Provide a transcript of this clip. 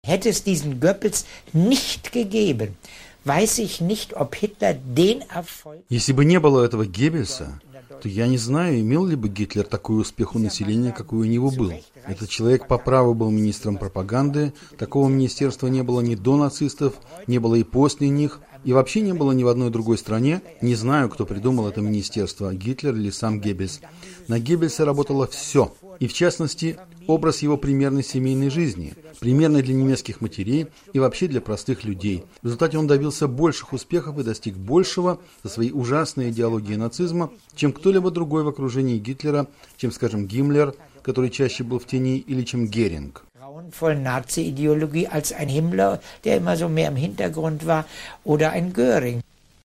Hätte es diesen Goebbels nicht gegeben, weiß ich nicht, ob Hitler den Erfolg... Если бы не было этого Геббельса, то я не знаю, имел ли бы Гитлер такой успех у населения, какой у него был. Этот человек по праву был министром пропаганды, такого министерства не было ни до нацистов, не было и после них, и вообще не было ни в одной другой стране. Не знаю, кто придумал это министерство, Гитлер или сам Геббельс. На Геббельса работало все, и в частности, образ его примерной семейной жизни, примерной для немецких матерей и вообще для простых людей. В результате он добился больших успехов и достиг большего за свои ужасные идеологии нацизма, чем кто-либо другой в окружении Гитлера, чем, скажем, Гиммлер, который чаще был в тени, или чем Геринг. Grauenvollen Nazi-Ideologie als ein Himmler, der immer so mehr im Hintergrund war, oder ein Göring.